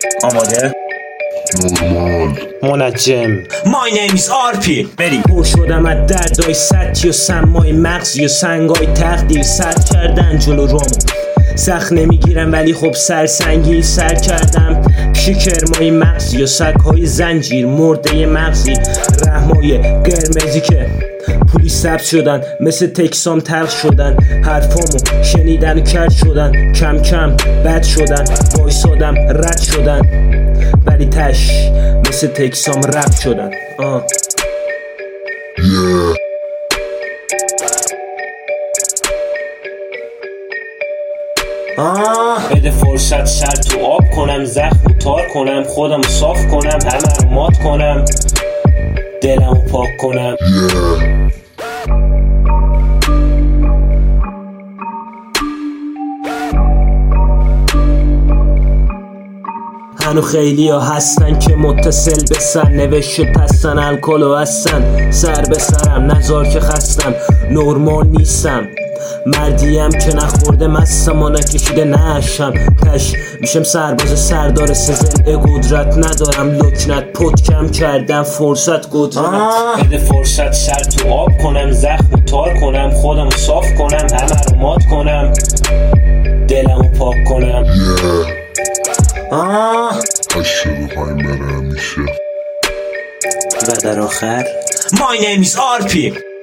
آماده؟ نورمال منجم. My name is RP. بریم. پر شدم از دردای سطحی و سمای مغزی و سنگای تقدیر سر کردن جلو رومو. سخت نمیگیرم ولی خب سرسنگی سر کردم پیش کرمای مغزی و سگهای زنجیر مرده مغزی رحمای قرمزی که پولی سبز شدن مثل تکسام تلخ شدن حرفامو شنیدن و کرد شدن کم کم بد شدن وایسادم رد شدن ولی تش مثل تکسام رد شدن بده فرصت سر تو آب کنم زخم تار کنم خودم صاف کنم همه رو مات کنم دلمو پاک کنم هنو خیلی ها هستن که متصل به سر نوشت پستن الکل و هستن سر به سرم نزار که خستم نورمال نیستم مردیم که نخورده مستم و نکشیده نشم تش میشم سرباز سردار سزل قدرت ندارم لکنت پت کم کردم فرصت قدرت بده فرصت سر تو آب کنم زخم تار کنم خودم صاف کنم همه رو مات کنم دلمو پاک کنم شروع های همیشه و در آخر My name is RP.